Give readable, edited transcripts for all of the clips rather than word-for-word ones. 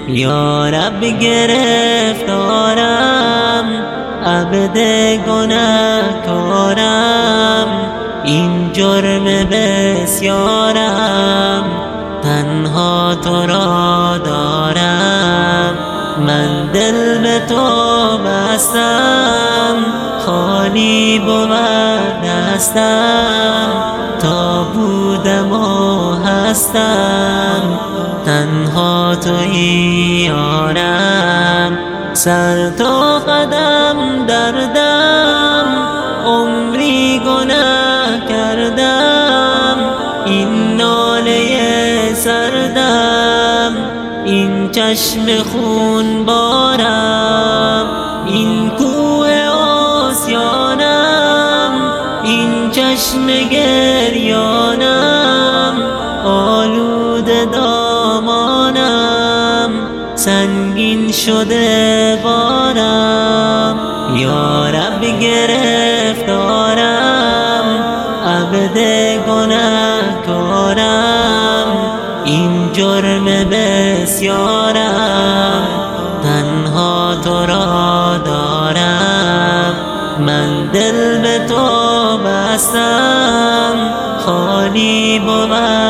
یا رب گرفتارم، عبد گنهکارم، این جرم بسیارم، تنها تو را دارم. من دل به تو بستم، خالی بود دستم، تا بودم و هستم، تنها تویی یارم. سر تا قدم دردم، عمری گناه کردم، این ناله سردم، این چشم خون بارم، این کوه آسیانم، این چشم گریانم، آلوده دامانم، سنگین شده بارم. یا رب گرفتارم، عبد گنهکارم، این جرم بسیارم، تنها تو را دارم. من دل به تو بستم، خالی بود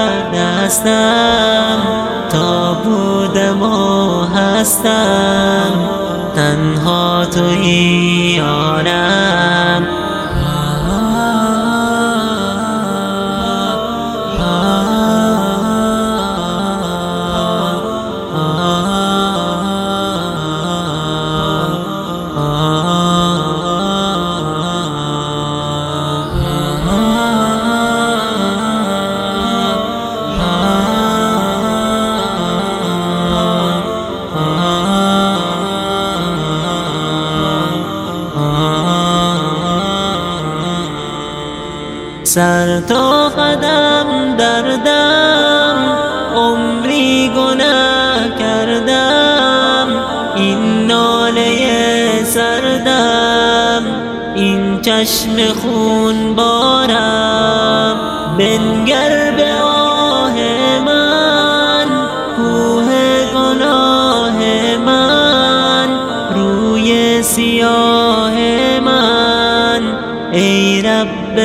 دستم، تا بودم و هستم، تنها تویی یارم. سر تا قدم دردم، عمری گناه کردم، این ناله سردم، این چشم خون بارم. بنگر به آه من، کوه گناه من، روی سیاه من، ای رب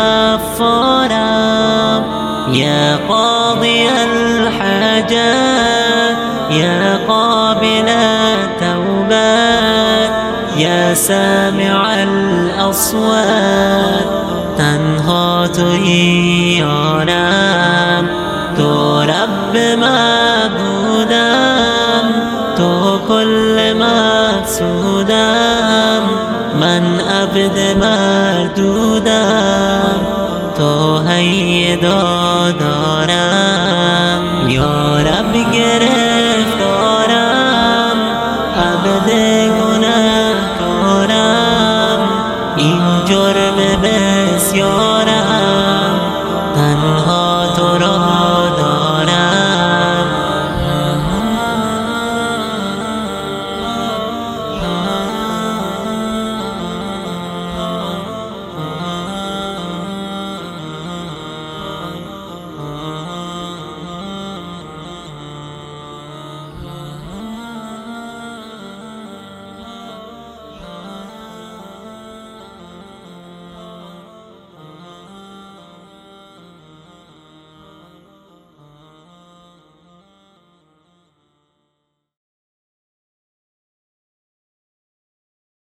غفارم. یا قاضی الحاجات، یا قابل التوبات، یا سامع الاصوات، تنها تویی یارم. تو رب معبودم، تو کل مقصودم، من عبد مردودم، تو هی دادارم. یا رب